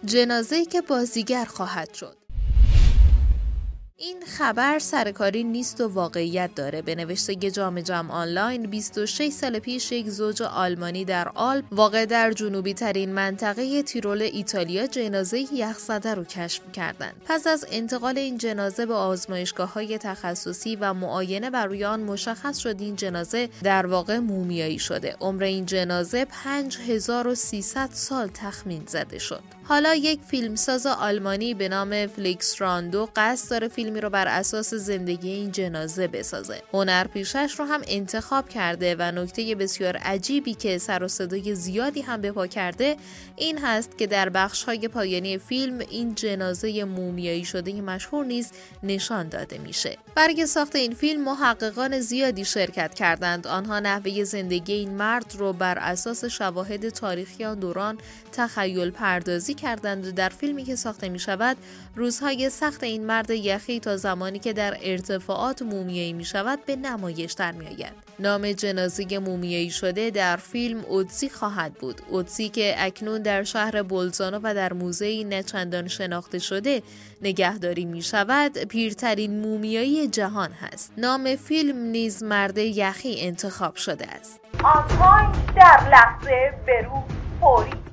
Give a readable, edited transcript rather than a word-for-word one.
جنازه‌ای که بازیگر خواهد شد. این خبر سرکاری نیست و واقعیت داره. به نوشته جام جم آنلاین 26 سال پیش یک زوج آلمانی در آلپ واقع در جنوبی ترین منطقه تیرول ایتالیا جنازه یخزده رو کشف کردند. پس از انتقال این جنازه به آزمایشگاه‌های تخصصی و معاینه بر روی آن مشخص شد این جنازه در واقع مومیایی شده. عمر این جنازه 5300 سال تخمین زده شد. حالا یک فیلمساز آلمانی به نام فلیکس راندو قصد داره فیلمی رو بر اساس زندگی این جنازه بسازه. هنرپیشه‌اش رو هم انتخاب کرده و نکته بسیار عجیبی که سر و صدای زیادی هم به پا کرده این هست که در بخش‌های پایانی فیلم این جنازه مومیایی شده مشهور نیز نشان داده میشه. برای ساخت این فیلم محققان زیادی شرکت کردند. آنها نحوه زندگی این مرد رو بر اساس شواهد تاریخی آن دوران تخیل پردازی کردند و در فیلمی که ساخته می شود روزهای سخت این مرد یخی تا زمانی که در ارتفاعات مومیایی می شود به نمایش در می آید. نام جنازه مومیایی شده در فیلم اوتسی خواهد بود. اوتسی که اکنون در شهر بولزانو و در موزه‌ای نچندان شناخته شده نگهداری می شود پیرترین مومیایی جهان هست. نام فیلم نیز مرد یخی انتخاب شده است. آنتاین در لحظه به روح فوری